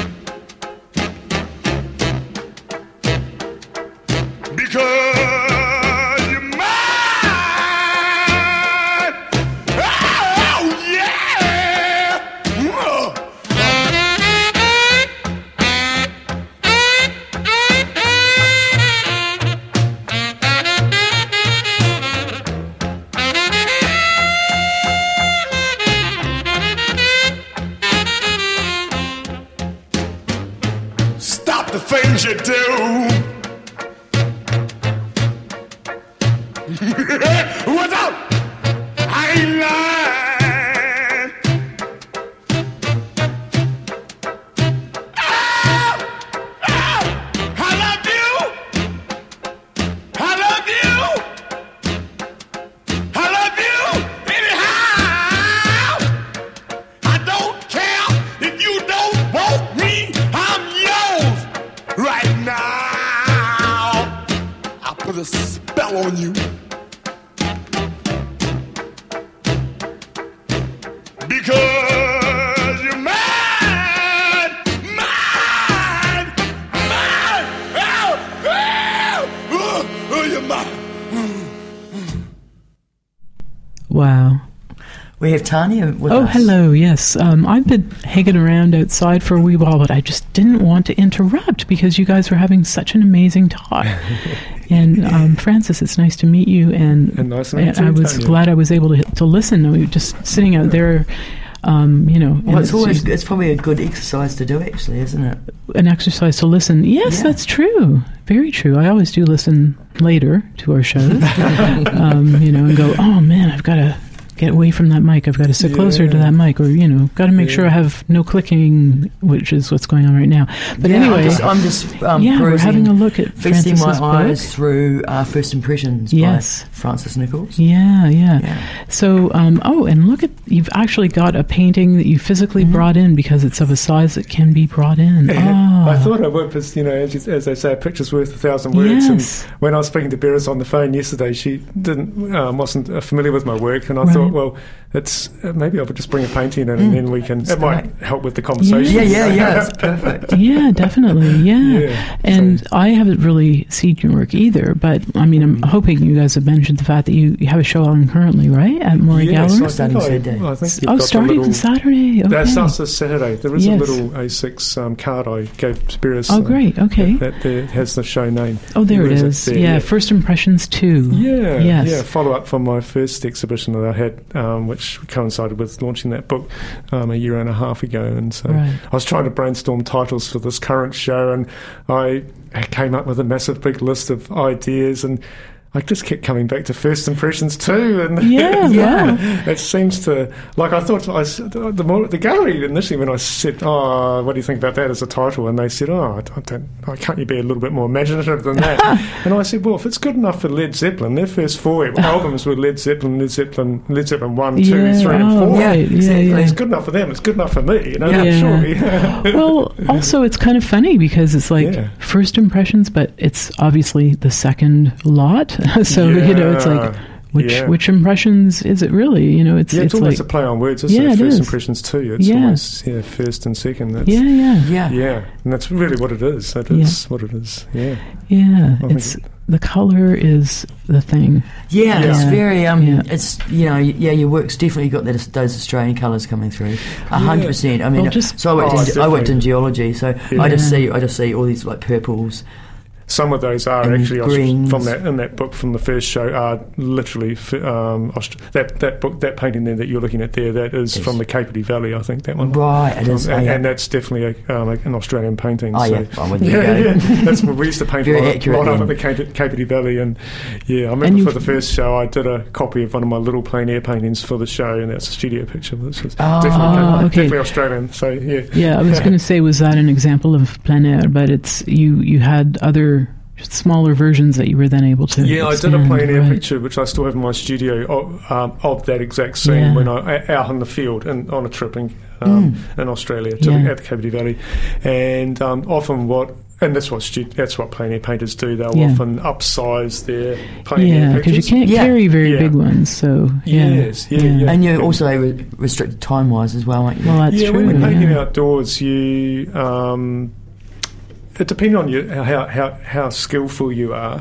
Because you're mine. Oh, yeah. Stop the things you do. What's up? I ain't lying. I love you. I love you. I love you anyhow. I don't care if you don't want me. I'm yours right now. I put a spell on you. Because you're mine, you're mine. Wow. We have Tanya with us. Oh, hello, yes. I've been hanging around outside for a wee while, but I just didn't want to interrupt because you guys were having such an amazing talk. And Francis, it's nice to meet you. And nice to meet you, I was Tanya. glad I was able to listen. We were just sitting out there, Well, it's probably a good exercise to do, actually, isn't it? An exercise to listen. Yes, that's true. Very true. I always do listen later to our shows, and go, oh man, I've got to get away from that mic. I've got to sit closer to that mic, or got to make sure I have no clicking, which is what's going on right now. But anyway, I'm just we're having a look at feasting Francis's my eyes book. through First Impressions by Francis Nichols. Yeah. So, and look at, you've actually got a painting that you physically brought in because it's of a size that can be brought in. I thought I would, because as they say, a picture's worth 1,000 words. Yes. And when I was speaking to Beres on the phone yesterday, she wasn't familiar with my work, and I thought, well, it's maybe I would just bring a painting in, and then we can. It might help with the conversation. Yeah, it's perfect. Yeah, definitely. Yeah. And I haven't really seen your work either, but I mean, I'm hoping you guys have mentioned the fact that you have a show on currently, right, at Morey Gallery? Starting Saturday. I think you've got starting on Saturday. Okay. That starts this Saturday. There is a little A6 card I gave to Beres. Oh, great. Okay. That has the show name. Oh, there it is. There? First Impressions 2. Yeah. Yes. Yeah. Follow up from my first exhibition that I had, which coincided with launching that book a year and a half ago. And so I was trying to brainstorm titles for this current show, and I came up with a massive big list of ideas, and I just kept coming back to First Impressions too, and it seems to, like, I thought the gallery initially, when I said, what do you think about that as a title, and they said, can't you be a little bit more imaginative than that? And I said, well, if it's good enough for Led Zeppelin, their first 4 albums were Led Zeppelin 1, 2, 3 and 4. Exactly. It's good enough for them, it's good enough for me, surely. Well, also it's kind of funny because it's like First Impressions, but it's obviously the second lot. So it's like which impressions is it really? It's almost like a play on words. Isn't it? First Impressions too. It's almost first and second. That's, and that's really what it is. That is what it is. Yeah. It's the color is the thing. It's very it's your work's definitely got those Australian colours coming through 100%. I mean, so I worked in geology, so I just see all these like purples. Some of those are actually from that book from the first show are literally that painting there that you're looking at there. That is from the Kapiti Valley, I think, that one. Right, it is, and that's definitely an Australian painting. I'm with you. That's what we used to paint a lot of at the Kapiti Valley, and I remember for the first show I did a copy of one of my little plein air paintings for the show, and that's a studio picture. This was definitely Australian. So I was going to say, was that an example of plein air? But it's you had other smaller versions that you were then able to I did a plein air picture which I still have in my studio of that exact scene when I out in the field and on a trip in Australia at the Kapiti Valley, and often that's what plein air painters do. They'll often upsize their plein air pictures. Because you can't carry very big ones. So and you're also restricted time wise as well, aren't you? Well, that's true. When you're painting outdoors, you. It depends on you how skillful you are.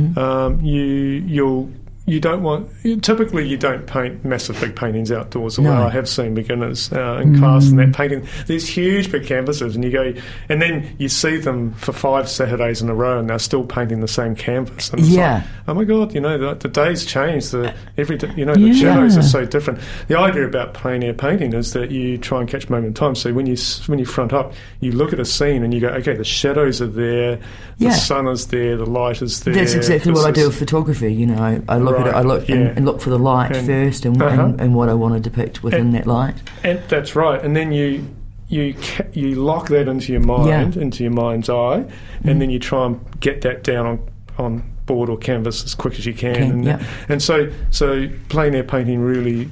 You don't want. Typically, you don't paint massive big paintings outdoors. Although I have seen beginners in class and that painting these huge big canvases, and you go, and then you see them for 5 Saturdays in a row, and they're still painting the same canvas. And it's like, oh my God, the days change. The shadows are so different. The idea about plein air painting is that you try and catch moment in time. So when you front up, you look at a scene and you go, okay, the shadows are there, the sun is there, the light is there. That's exactly what I do with photography. I look at it, I look and look for the light first, and what I want to depict within that light. And that's right. And then you lock that into your mind, into your mind's eye, and then you try and get that down on board or canvas as quick as you can. And so plein air painting really.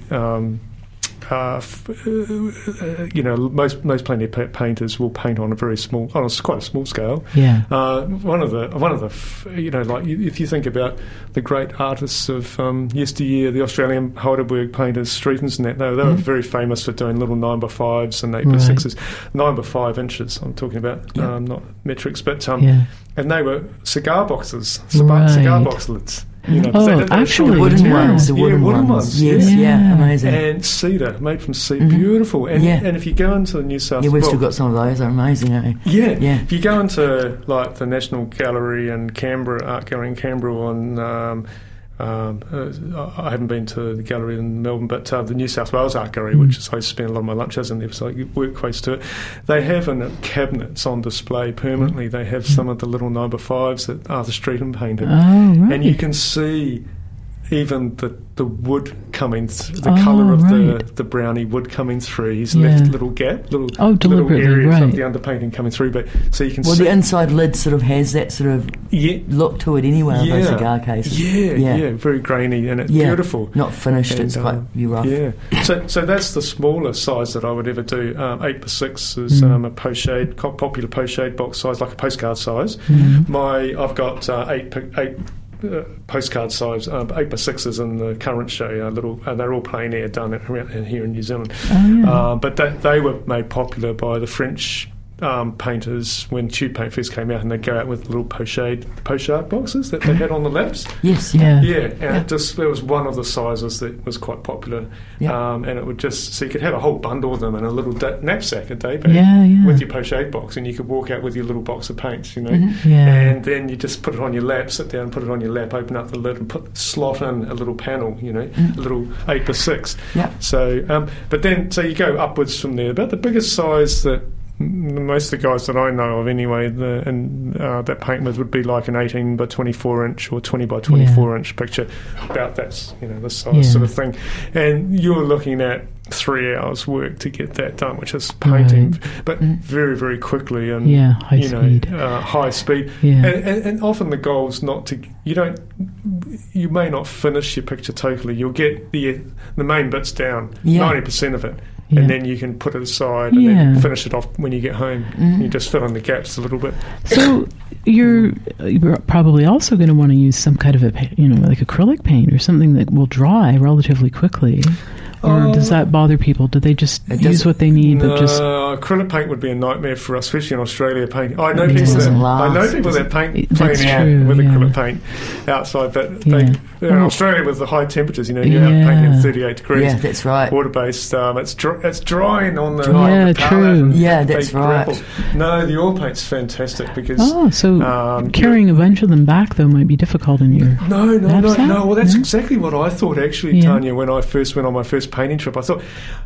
Most plein air painters will paint on quite a small scale. One of the if you think about the great artists of yesteryear, the Australian Heidelberg painters, Streetens and that, they were very famous for doing little 9x5s and 8x6s, 9x5 inches. I'm talking about not metrics, but and they were cigar boxes, cigar box lids. Actually, wooden ones. The wooden ones. Yes, amazing. And cedar, made from cedar, beautiful. And if you go into the New South Wales, we've still got some of those. They're amazing, aren't they? If you go into like the National Gallery in Canberra, Art Gallery in Canberra, on I haven't been to the gallery in Melbourne, but the New South Wales Art Gallery, which is I spend a lot of my lunches in there, so I work close to it. They have in cabinets on display permanently. They have some of the little 9x5s that Arthur Streeton painted, and you can see even the wood coming, the colour of the brownie wood coming through. He's left little little areas of the underpainting coming through. But so you can see the inside lid sort of has that sort of look to it anyway. In those cigar cases. Yeah, very grainy and it's beautiful. Not finished. It's quite rough. Yeah. So that's the smaller size that I would ever do. 8x6 is a post-shade, popular post-shade box size, like a postcard size. I've got 8 postcard size 8x6s in the current show, they're all plein air done here in New Zealand. But they were made popular by the French painters when tube paint first came out, and they'd go out with little pochade boxes that they had on the laps. And it was one of the sizes that was quite popular. And it would so you could have a whole bundle of them in a little knapsack, a day bag, with your pochade box, and you could walk out with your little box of paints, and then you just put it on your lap, sit down, put it on your lap, open up the lid and slot in a little panel, a little 8x6. So you go upwards from there. About the biggest size that most of the guys that I know of anyway that paint with would be like an 18 by 24 inch or 20 by 24 inch picture. About that's the size sort of thing, and you're looking at 3 hours work to get that done, which is painting, but very, very quickly and high speed. And often the goal is not to you may not finish your picture totally. You'll get the main bits down, 90% of it. And then you can put it aside and then finish it off when you get home. You just fill in the gaps a little bit. So you're probably also going to want to use some kind of like acrylic paint or something that will dry relatively quickly. Or does that bother people? Do they just use what they need? No, acrylic paint would be a nightmare for us, especially in Australia. I know people that paint with acrylic paint outside, but in Australia with the high temperatures, you're out painting at 38 degrees. Yeah, that's right. Water-based. It's drying on the palette. True. Yeah, that's right. No, the oil paint's fantastic because... carrying a bunch of them back, though, might be difficult in your No. Well, that's exactly what I thought, actually, Tanya, when I first went on my first painting trip. I thought,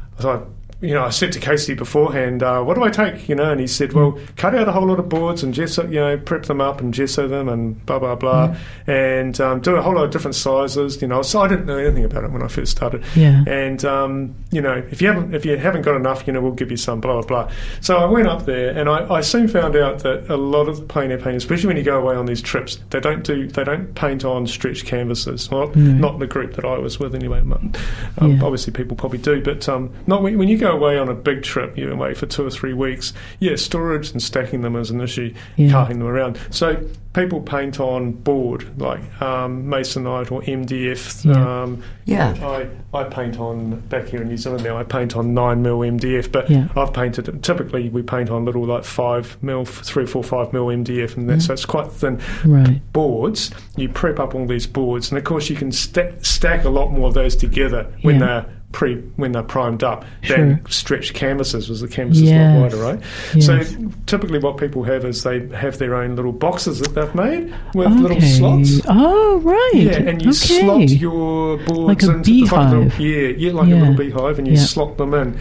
I said to Casey beforehand, what do I take? And he said, well, cut out a whole lot of boards and gesso, prep them up and gesso them and blah, blah, blah, and do a whole lot of different sizes, So I didn't know anything about it when I first started. And, if you haven't got enough, we'll give you some, blah, blah, blah. So I went up there and I soon found out that a lot of the plein air painters, especially when you go away on these trips, they don't paint on stretched canvases. Well, not the group that I was with anyway. Obviously people probably do, but not when you go away on a big trip, you're away for 2 or 3 weeks. storage and stacking them is an issue, carting them around. So people paint on board, like masonite or MDF. I paint on, back here in New Zealand now, I paint on 9mm MDF, but I've painted, typically we paint on little like 5mm, 3, 4, 5mm MDF, and so it's quite thin boards. You prep up all these boards, and of course you can stack a lot more of those together when they're primed up than stretched canvases, was the canvas is a lot wider, right? So typically what people have is they have their own little boxes that they've made with little slots. Oh, right. Yeah, and you slot your boards like a into beehive. a little beehive, and you slot them in.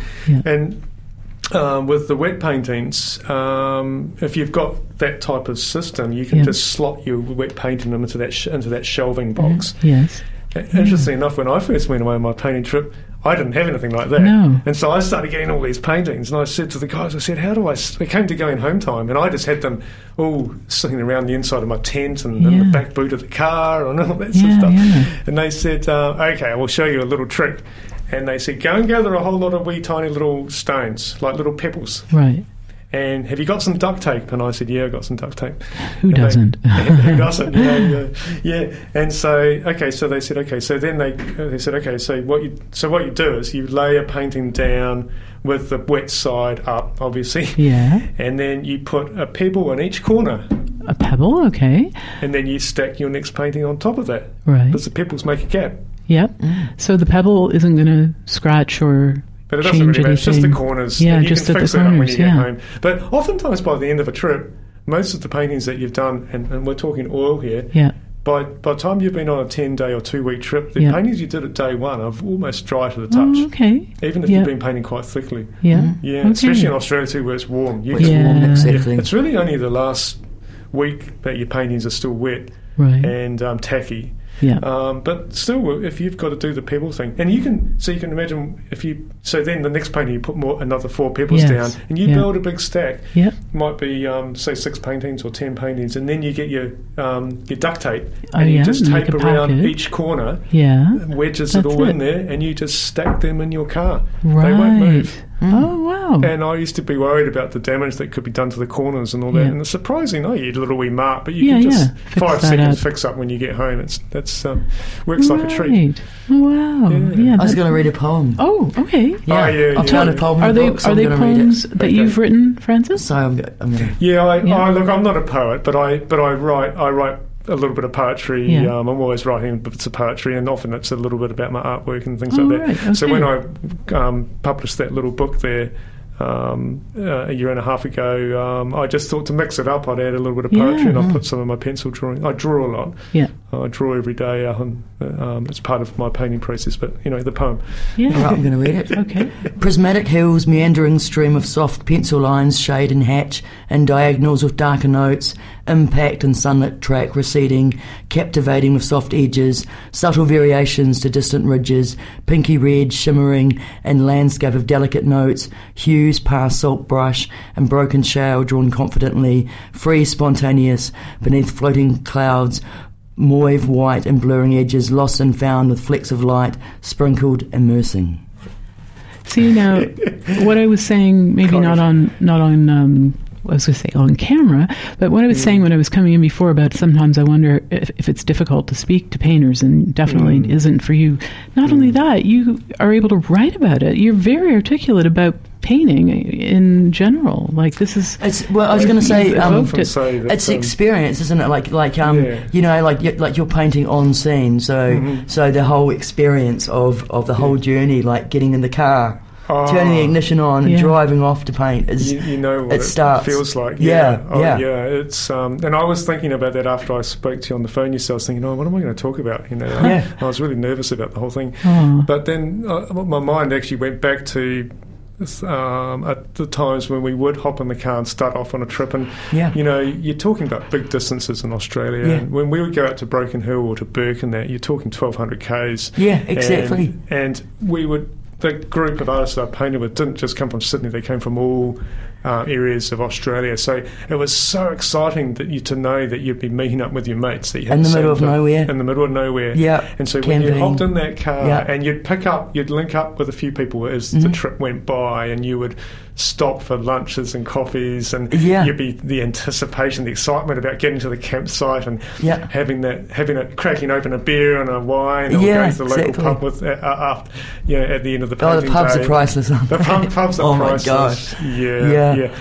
And with the wet paintings, if you've got that type of system, you can just slot your wet painting them into that shelving box. Interesting enough, when I first went away on my painting trip, I didn't have anything like that. And so I started getting all these paintings, and I said to the guys, how do I... It came to going home time, and I just had them all sitting around the inside of my tent and in the back boot of the car and all that sort of stuff. And they said, okay, I will show you a little trick. And they said, go and gather a whole lot of wee tiny little stones, like little pebbles. Right. And have you got some duct tape? And I said, yeah, I've got some duct tape. Who doesn't? Who doesn't? And so they said, okay. So then they said, okay. So what you do is you lay a painting down with the wet side up, obviously. And then you put a pebble in each corner. A pebble, okay. And then you stack your next painting on top of that. Right. Because the pebbles make a gap. So the pebble isn't going to scratch or... But it doesn't really matter. It's just the corners. Yeah, you just can at fix the it corners, up when you get home. But oftentimes by the end of a trip, most of the paintings that you've done, and we're talking oil here, by the time you've been on a 10-day or 2-week trip, the paintings you did at day one are almost dry to the touch. Even if you've been painting quite thickly. Especially in Australia too, where it's warm. It's really only the last week that your paintings are still wet and tacky. Yeah. But still, if you've got to do the pebble thing, and you can imagine so then the next painting you put another 4 pebbles down, and you build a big stack. Yeah. Might be say 6 paintings or 10 paintings, and then you get your duct tape, Oh, and you yeah, just make tape a around packet. each corner, wedges That's it all in it. there, and you just stack them in your car. Right. They won't move. Oh, wow. And I used to be worried about the damage that could be done to the corners and all that. Yeah. And it's surprising, you had a little wee mark, but you can Yeah, just fix 5 that seconds up. fix up when you get home. That's works like a treat. Right. Oh, wow. Yeah. I was going to read a poem. Oh, okay. I've found a poem. Are in the they book, so I'm gonna read poems it. that you've written, Francis? So I'm going to. Yeah, look, I'm not a poet, but I write a little bit of poetry. Yeah. I'm always writing bits of poetry, and often it's a little bit about my artwork and things Oh, like that. right, okay. So when I published that little book there a year and a half ago, I just thought to mix it up, I'd add a little bit of poetry, and I put some of my pencil drawing. I draw a lot. Yeah. I draw every day. It's part of my painting process, but the poem. Yeah. All right, I'm going to read it. Okay. Prismatic hills, meandering stream of soft pencil lines, shade and hatch, and diagonals with darker notes, impact and sunlit track receding, captivating with soft edges, subtle variations to distant ridges, pinky red, shimmering, and landscape of delicate notes, hues past salt brush and broken shale drawn confidently, free, spontaneous, beneath floating clouds, mauve, white and blurring edges, lost and found with flecks of light, sprinkled, immersing. See, now, what I was saying, maybe not on I was going to say on camera, but what I was saying when I was coming in before about sometimes I wonder if it's difficult to speak to painters, and definitely isn't for you. Not only that, you are able to write about it. You're very articulate about painting in general. Like, this is... I was going to say, it's experience, isn't it? Like you're painting on scene, so the whole experience of the whole journey, like getting in the car, turning the ignition on and driving off to paint is you know what it feels like. Yeah. It's and I was thinking about that after I spoke to you on the phone. I was thinking, what am I going to talk about? I was really nervous about the whole thing. But then my mind actually went back to at the times when we would hop in the car and start off on a trip, and you're talking about big distances in Australia, and when we would go out to Broken Hill or to Burke and that, you're talking 1,200 k's. Yeah, exactly. And we would, the group of artists that I painted with didn't just come from Sydney, they came from all areas of Australia. So it was so exciting to know that you'd be meeting up with your mates that you in the middle of nowhere. In the middle of nowhere. Yeah. And so when you hopped in that car and you'd link up with a few people as the trip went by, and you would stop for lunches and coffees, and you'd be the anticipation, the excitement about getting to the campsite and cracking open a beer and a wine, or going to the local pub with at the end of the painting the pubs day. are priceless. The pubs are priceless. My gosh. Yeah.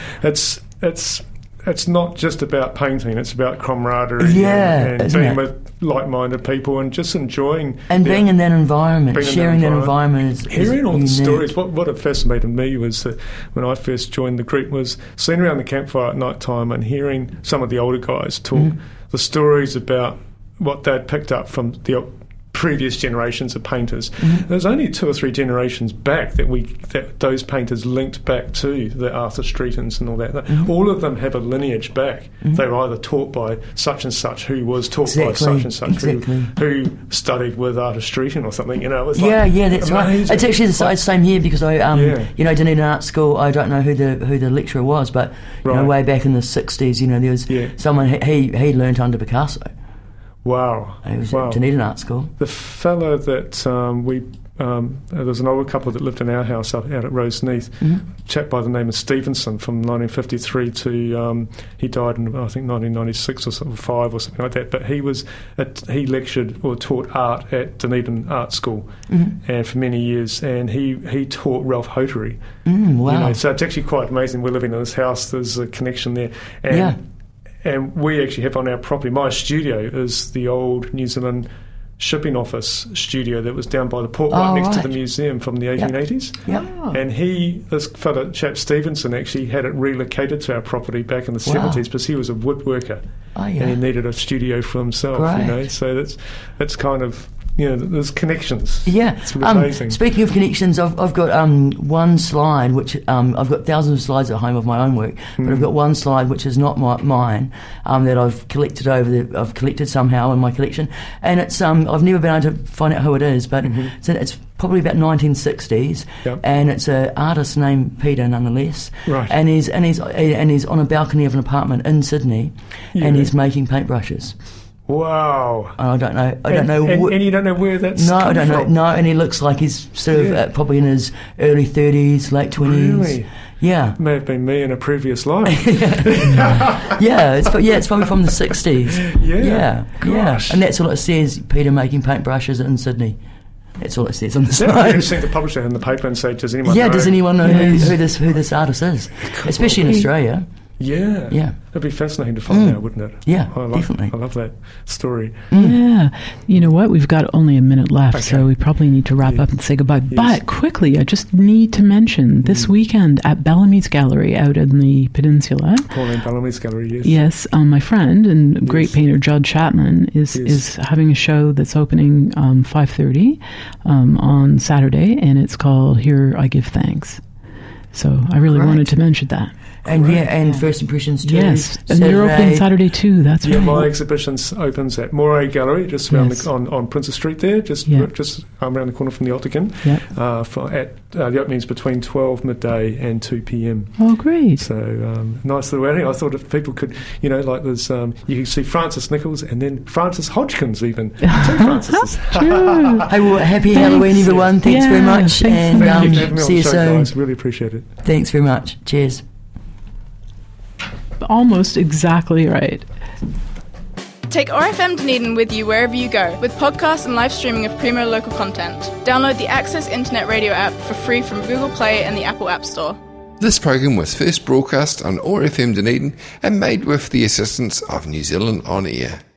It's not just about painting, it's about camaraderie and being with like-minded people and just enjoying and being in that environment, sharing that environment is hearing all unique. the stories. What had fascinated me was that when I first joined the group was sitting around the campfire at night time and hearing some of the older guys talk the stories about what they'd picked up from the previous generations of painters. There was only 2 or 3 generations back that those painters linked back to the Arthur Streetons and all that. All of them have a lineage back. They were either taught by such and such, who was taught by such and such, who studied with Arthur Streeton or something. It was like that's amazing. right. It's actually the same here, because I Dunedin Art School. I don't know who the lecturer was, but way back in the 60s, there was someone he learnt under Picasso. Wow. He was at Dunedin Art School. The fellow that there was an older couple that lived in our house out at Roseneath, a chap by the name of Stevenson from 1953 to he died in I think 1996 or 5 or something like that. But he lectured or taught art at Dunedin Art School and for many years, and he taught Ralph Hotary. Wow. So it's actually quite amazing. We're living in this house. There's a connection there. And we actually have on our property, my studio is the old New Zealand shipping office studio that was down by the port next to the museum from the 1880s. And this fellow chap Stevenson actually had it relocated to our property back in the 70s because he was a woodworker and he needed a studio for himself. So that's kind of there's connections. Yeah. It's amazing. Speaking of connections, I've got one slide, which I've got thousands of slides at home of my own work, but I've got one slide which is not mine, that I've collected I've collected somehow in my collection, and it's I've never been able to find out who it is, but it's probably about 1960s, and it's an artist named Peter, nonetheless. Right. And he's on a balcony of an apartment in Sydney, and he's making paintbrushes. Wow. I don't know. And you don't know where that's No, I don't know. from? No, and he looks like he's sort of probably in his early 30s, late 20s. Really? Yeah. May have been me in a previous life. It's probably from the 60s. Yeah. Gosh. And that's all it says, Peter making paintbrushes in Sydney. That's all it says on the That'd be slide. interesting to publish that in the paper and say, does anyone know? Does anyone know who this artist is? Especially in Australia. Yeah. It'd be fascinating to find out, wouldn't it? Yeah, definitely. I love that story. Yeah. You know what? We've got only a minute left, so we probably need to wrap up and say goodbye. Yes. But quickly, I just need to mention this weekend at Bellamy's Gallery out in the peninsula. Pauline Bellamy's Gallery, yes. Yes. My friend and great painter Judd Chapman is having a show that's opening 5:30 on Saturday, and it's called Here I Give Thanks. So I really wanted to mention that. And First Impressions too. Yes, and you're opening Saturday too. That's right. Yeah, my exhibition opens at Moray Gallery, just around on Princess Street there, just around the corner from the Octagon. Yep. The opening's between 12 midday and 2 p.m. Oh, great! So nice little outing. I thought if people could, like there's you can see Francis Nichols and then Francis Hodgkins even. Two Francises. True. Hey, well, happy Halloween, everyone. Thanks very much, and thank you for having me on see the you show, soon. guys. Really appreciate it. Thanks very much. Cheers. Almost exactly right. Take ORFM Dunedin with you wherever you go with podcasts and live streaming of premier local content. Download the Access Internet Radio app for free from Google Play and the Apple App Store. This program was first broadcast on ORFM Dunedin and made with the assistance of New Zealand On Air.